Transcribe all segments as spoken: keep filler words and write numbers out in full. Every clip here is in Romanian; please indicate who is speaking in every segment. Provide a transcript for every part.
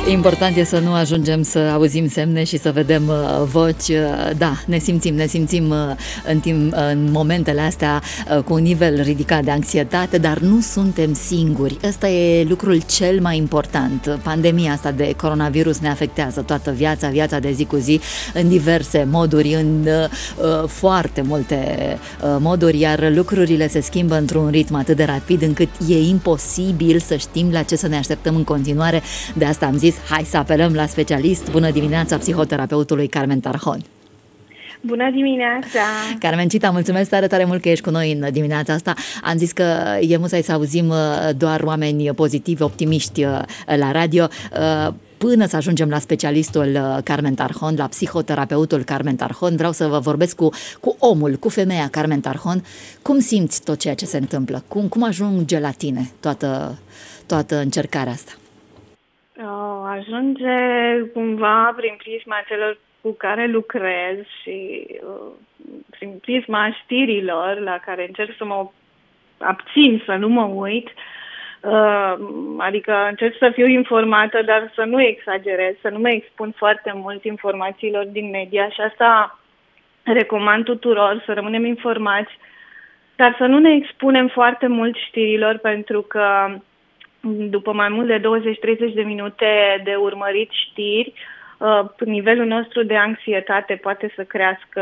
Speaker 1: Important e să nu ajungem să auzim semne și să vedem uh, voci. Uh, da, ne simțim, ne simțim uh, în, timp, uh, în momentele astea uh, cu un nivel ridicat de anxietate, dar nu suntem singuri. Ăsta e lucrul cel mai important. Pandemia asta de coronavirus ne afectează toată viața, viața de zi cu zi, în diverse moduri, în uh, foarte multe uh, moduri, iar lucrurile se schimbă într-un ritm atât de rapid încât e imposibil să știm la ce să ne așteptăm în continuare. De asta am zis, hai să apelăm la specialist. Bună dimineața psihoterapeutului Carmen Tarhon.
Speaker 2: Bună dimineața!
Speaker 1: Carmencita, mulțumesc tare, tare mult că ești cu noi în dimineața asta. Am zis că e musai să auzim doar oameni pozitivi, optimiști la radio, până să ajungem la specialistul Carmen Tarhon, la psihoterapeutul Carmen Tarhon. Vreau să vă vorbesc cu, cu omul, cu femeia Carmen Tarhon. Cum simți tot ceea ce se întâmplă? Cum, cum ajunge la tine toată, toată încercarea asta?
Speaker 2: Oh, ajunge cumva prin prisma celor cu care lucrez și uh, prin prisma știrilor la care încerc să mă abțin, să nu mă uit. Uh, adică încerc să fiu informată, dar să nu exagerez, să nu mă expun foarte mult informațiilor din media și asta recomand tuturor, să rămânem informați, dar să nu ne expunem foarte mult știrilor, pentru că după mai mult de douăzeci-treizeci de minute de urmărit știri, nivelul nostru de anxietate poate să crească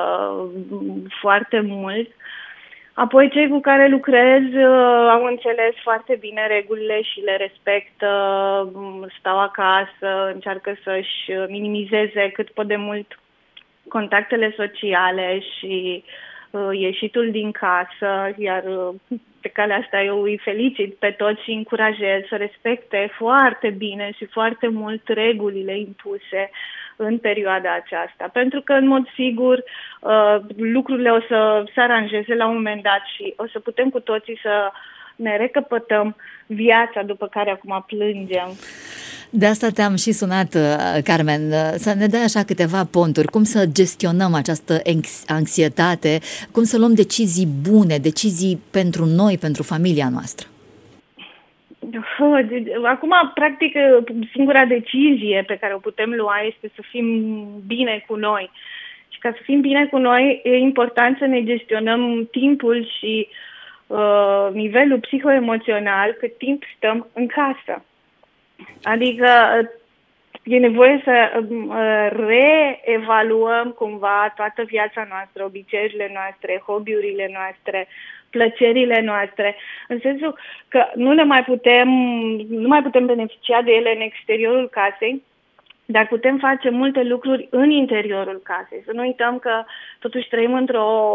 Speaker 2: foarte mult. Apoi cei cu care lucrez au înțeles foarte bine regulile și le respectă, stau acasă, încearcă să-și minimizeze cât pot de mult contactele sociale și ieșitul din casă, iar pe calea asta eu îi felicit pe toți și încurajez să respecte foarte bine și foarte mult regulile impuse în perioada aceasta. Pentru că, în mod sigur, lucrurile o să se aranjeze la un moment dat și o să putem cu toții să ne recăpătăm viața după care acum plângem.
Speaker 1: De asta te-am și sunat, Carmen, să ne dai așa câteva ponturi, cum să gestionăm această anxietate, cum să luăm decizii bune, decizii pentru noi, pentru familia noastră.
Speaker 2: Acum, practic, singura decizie pe care o putem lua este să fim bine cu noi. Și ca să fim bine cu noi, e important să ne gestionăm timpul și uh, nivelul psihoemoțional cât timp stăm în casă. Adică e nevoie să reevaluăm cumva toată viața noastră, obiceiurile noastre, hobby-urile noastre, plăcerile noastre, în sensul că nu le mai putem, nu mai putem beneficia de ele în exteriorul casei, dar putem face multe lucruri în interiorul casei. Să nu uităm că totuși trăim într-o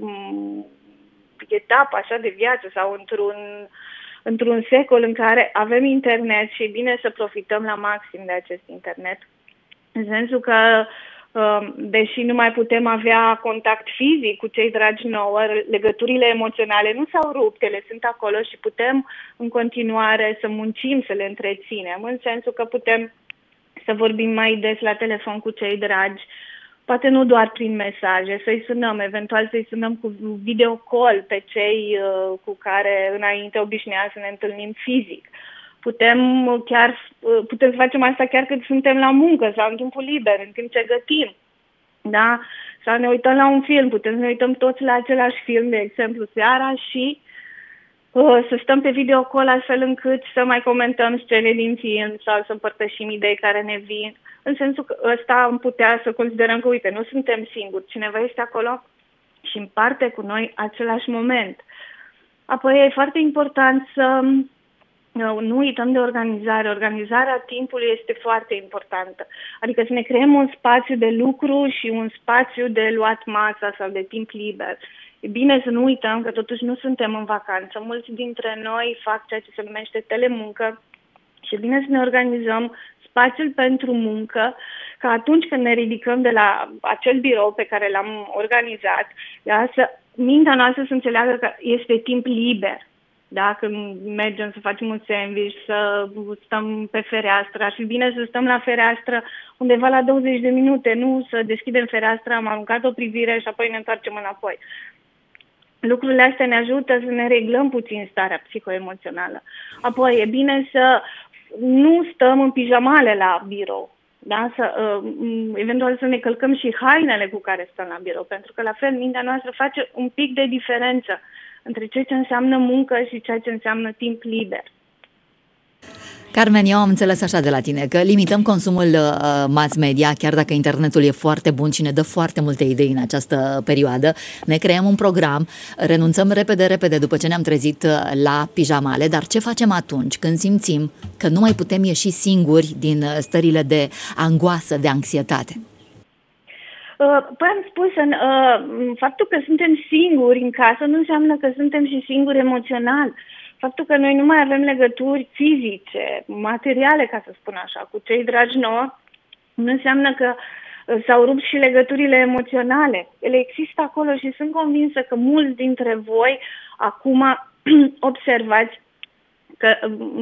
Speaker 2: etapă așa de viață sau într-un într-un secol în care avem internet și e bine să profităm la maxim de acest internet. În sensul că, deși nu mai putem avea contact fizic cu cei dragi nouă, legăturile emoționale nu s-au rupt, ele sunt acolo și putem în continuare să muncim, să le întreținem, în sensul că putem să vorbim mai des la telefon cu cei dragi, poate nu doar prin mesaje, să-i sunăm, eventual să-i sunăm cu video call pe cei uh, cu care înainte obișnuia să ne întâlnim fizic. Putem chiar putem să facem asta chiar când suntem la muncă sau în timpul liber, în timp ce gătim. Da? Sau ne uităm la un film, putem să ne uităm toți la același film, de exemplu, seara și uh, să stăm pe video call astfel încât să mai comentăm scene din film sau să împărtășim idei care ne vin. În sensul că ăsta am putea să considerăm că, uite, nu suntem singuri, cineva este acolo și împarte cu noi același moment. Apoi e foarte important să nu uităm de organizare. Organizarea timpului este foarte importantă. Adică să ne creăm un spațiu de lucru și un spațiu de luat masa sau de timp liber. E bine să nu uităm că totuși nu suntem în vacanță. Mulți dintre noi fac ceea ce se numește telemuncă și e bine să ne organizăm spațiul pentru muncă, ca atunci când ne ridicăm de la acel birou pe care l-am organizat, da, să mintea noastră să înțeleagă că este timp liber. Da? Când mergem să facem un sandwich, să stăm pe fereastră, ar fi bine să stăm la fereastră undeva la douăzeci de minute, nu să deschidem fereastra, am aruncat o privire și apoi ne întoarcem înapoi. Lucrurile astea ne ajută să ne reglăm puțin starea psihoemoțională. Apoi e bine să nu stăm în pijamale la birou. Da? Să, uh, eventual să ne călcăm și hainele cu care stăm la birou, pentru că la fel mintea noastră face un pic de diferență între ceea ce înseamnă muncă și ceea ce înseamnă timp liber.
Speaker 1: Carmen, eu am înțeles așa de la tine, că limităm consumul uh, mass media, chiar dacă internetul e foarte bun și ne dă foarte multe idei în această perioadă. Ne creăm un program, renunțăm repede, repede după ce ne-am trezit la pijamale, dar ce facem atunci când simțim că nu mai putem ieși singuri din stările de angoasă, de anxietate?
Speaker 2: Păi am spus, în, uh, faptul că suntem singuri în casă nu înseamnă că suntem și singuri emoțional. Faptul că noi nu mai avem legături fizice, materiale, ca să spun așa, cu cei dragi nouă, nu înseamnă că s-au rupt și legăturile emoționale. Ele există acolo și sunt convinsă că mulți dintre voi acum observați că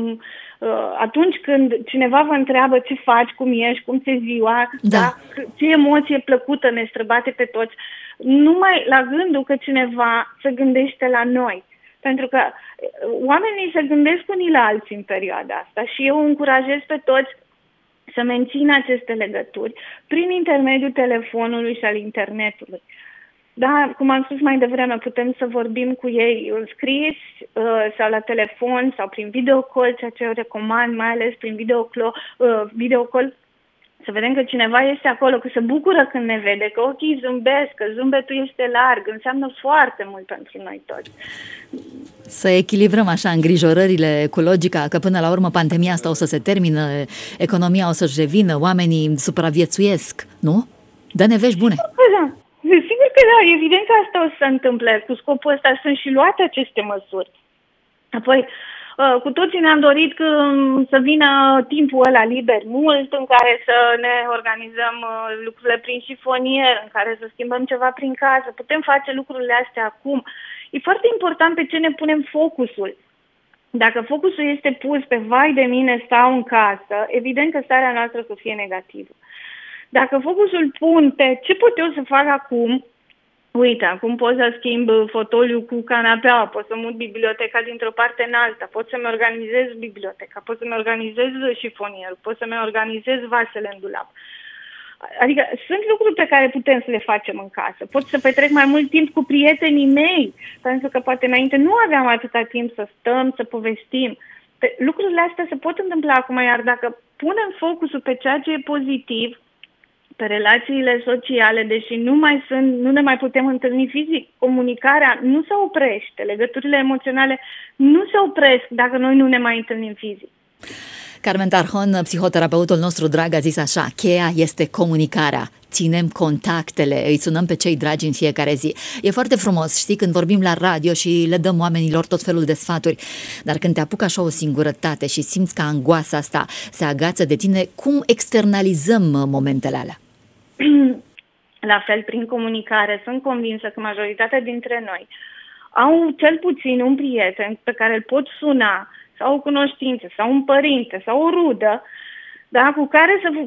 Speaker 2: atunci când cineva vă întreabă ce faci, cum ești, cum ți-e ziua,
Speaker 1: da.
Speaker 2: Da, ce emoție plăcută ne străbate pe toți, numai la gândul că cineva se gândește la noi. Pentru că oamenii se gândesc unii la alții în perioada asta și eu încurajez pe toți să mențină aceste legături prin intermediul telefonului și al internetului. Da, cum am spus mai devreme, putem să vorbim cu ei în scris uh, sau la telefon sau prin videocall, ceea ce eu recomand, mai ales prin videocall, uh, videocall, să vedem că cineva este acolo, că se bucură când ne vede, că ochii zâmbesc, că zâmbetul este larg, înseamnă foarte mult pentru noi toți.
Speaker 1: Să echilibrăm așa îngrijorările cu logica că până la urmă pandemia asta o să se termină, economia o să-și revină, oamenii supraviețuiesc, nu? Dă-ne vești bune!
Speaker 2: Da, sigur că da, evident că asta o să se întâmple. Cu scopul ăsta sunt și luate aceste măsuri. Apoi, cu toții ne-am dorit că, să vină timpul ăla liber mult, în care să ne organizăm lucrurile prin șifonier, în care să schimbăm ceva prin casă. Putem face lucrurile astea acum. E foarte important pe ce ne punem focusul. Dacă focusul este pus pe vai de mine, stau în casă, evident că starea noastră să fie negativă. Dacă focusul pun pe ce pot eu să fac acum, uite, acum pot să schimb fotoliul cu canapeaua, pot să mut biblioteca dintr-o parte în alta, pot să-mi organizez biblioteca, pot să-mi organizez șifonierul, pot să-mi organizez vasele în dulap. Adică sunt lucruri pe care putem să le facem în casă. Pot să petrec mai mult timp cu prietenii mei, pentru că poate înainte nu aveam atâta timp să stăm, să povestim. Lucrurile astea se pot întâmpla acum, iar dacă punem focusul pe ceea ce e pozitiv, pe relațiile sociale, deși nu mai sunt, nu ne mai putem întâlni fizic, comunicarea nu se oprește, legăturile emoționale nu se opresc dacă noi nu ne mai întâlnim fizic.
Speaker 1: Carmen Tarhon, psihoterapeutul nostru drag, a zis așa: cheia este comunicarea. Ținem contactele, îi sunăm pe cei dragi în fiecare zi. E foarte frumos, știi, când vorbim la radio și le dăm oamenilor tot felul de sfaturi, dar când te apucă așa o singurătate și simți că angoasa asta se agață de tine, cum externalizăm momentele alea?
Speaker 2: La fel, prin comunicare. Sunt convinsă că majoritatea dintre noi au cel puțin un prieten pe care îl pot suna, sau o cunoștință, sau un părinte, sau o rudă, da, cu care să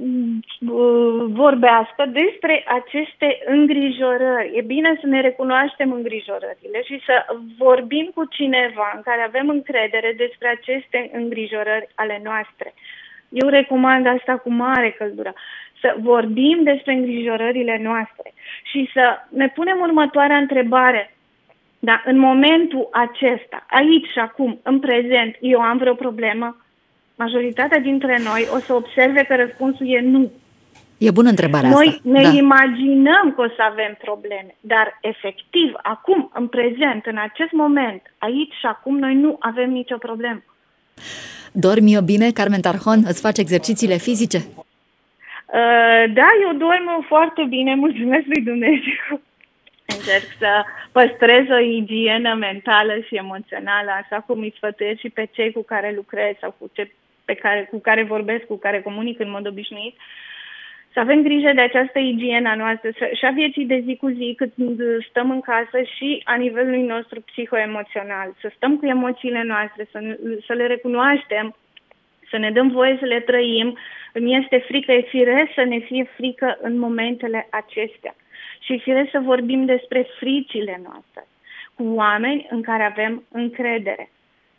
Speaker 2: vorbească despre aceste îngrijorări. E bine să ne recunoaștem îngrijorările și să vorbim cu cineva în care avem încredere despre aceste îngrijorări ale noastre. Eu recomand asta cu mare căldură. Să vorbim despre îngrijorările noastre și să ne punem următoarea întrebare. Da, în momentul acesta, aici și acum, în prezent, eu am vreo problemă? Majoritatea dintre noi o să observe că răspunsul e nu.
Speaker 1: E bună întrebarea
Speaker 2: noi
Speaker 1: asta.
Speaker 2: Noi ne
Speaker 1: da.
Speaker 2: imaginăm că o să avem probleme, dar efectiv, acum, în prezent, în acest moment, aici și acum, noi nu avem nicio problemă.
Speaker 1: Dormi eu bine, Carmen Tarhon? Îți faci exercițiile fizice?
Speaker 2: Uh, da, eu dorm foarte bine, mulțumesc lui Dumnezeu. Încerc să păstrez o igienă mentală și emoțională, așa cum îi sfătuiesc și pe cei cu care lucrez sau cu, ce, pe care, cu care vorbesc, cu care comunic în mod obișnuit. Să avem grijă de această igienă a noastră și a vieții de zi cu zi, când stăm în casă și a nivelului nostru psihoemoțional. Să stăm cu emoțiile noastre, să, să le recunoaștem, să ne dăm voie să le trăim. Îmi este frică, e firesc să ne fie frică în momentele acestea. Și firesc să vorbim despre fricile noastre cu oameni în care avem încredere.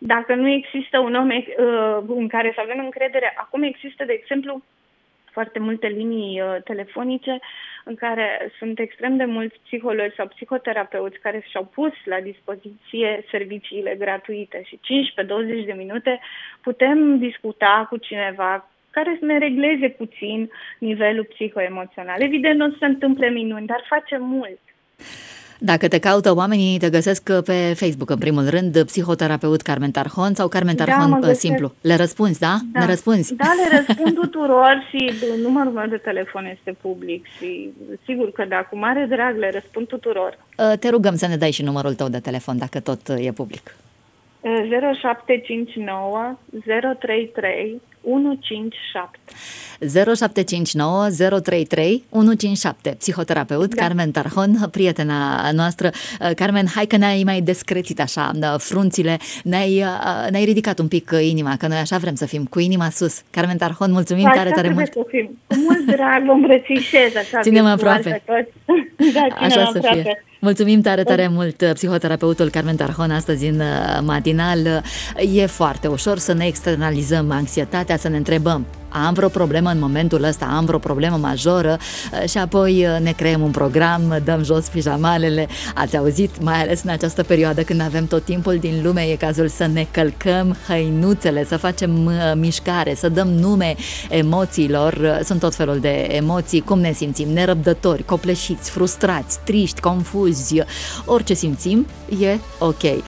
Speaker 2: dacă nu există un om uh, în care să avem încredere. Acum există, de exemplu, foarte multe linii uh, telefonice în care sunt extrem de mulți psihologi sau psihoterapeuți care și-au pus la dispoziție serviciile gratuite și cincisprezece douăzeci de minute putem discuta cu cineva care să ne regleze puțin nivelul psihoemoțional. Evident, nu se întâmplă minuni, dar face mult.
Speaker 1: Dacă te caută oamenii, te găsesc pe Facebook, în primul rând, psihoterapeut Carmen Tarhon sau Carmen Tarhon da, simplu. Le răspunzi, da?
Speaker 2: da?
Speaker 1: Ne răspunzi?
Speaker 2: Da, le răspund tuturor și numărul meu de telefon este public și sigur că da, cu mare drag le răspund tuturor.
Speaker 1: Te rugăm să ne dai și numărul tău de telefon, dacă tot e public.
Speaker 2: zero șapte cinci nouă zero trei trei unu cinci șapte
Speaker 1: zero șapte cinci nouă zero trei trei unu cinci șapte. Psihoterapeut da. Carmen Tarhon, prietena noastră. Carmen, hai că ne-ai mai descrețit așa frunțile, ne-ai, ne-ai ridicat un pic inima, că noi așa vrem să fim, cu inima sus. Carmen Tarhon, mulțumim
Speaker 2: da,
Speaker 1: tare, tare mult.
Speaker 2: Cu mult drag, vă îmbrățișez așa.
Speaker 1: Ținem aproape.
Speaker 2: Da,
Speaker 1: așa
Speaker 2: aproape.
Speaker 1: Să fie. Mulțumim tare, tare mult, psihoterapeutul Carmen Tarhon, astăzi în matinal. E foarte ușor să ne externalizăm anxietatea, să ne întrebăm, am vreo problemă în momentul ăsta, am vreo problemă majoră și apoi ne creăm un program, dăm jos pijamalele. Ați auzit, mai ales în această perioadă când avem tot timpul din lume, e cazul să ne călcăm hăinuțele, să facem mișcare, să dăm nume emoțiilor. Sunt tot felul de emoții, cum ne simțim, nerăbdători, copleșiți, frustrați, triști, confuzi, orice simțim e ok.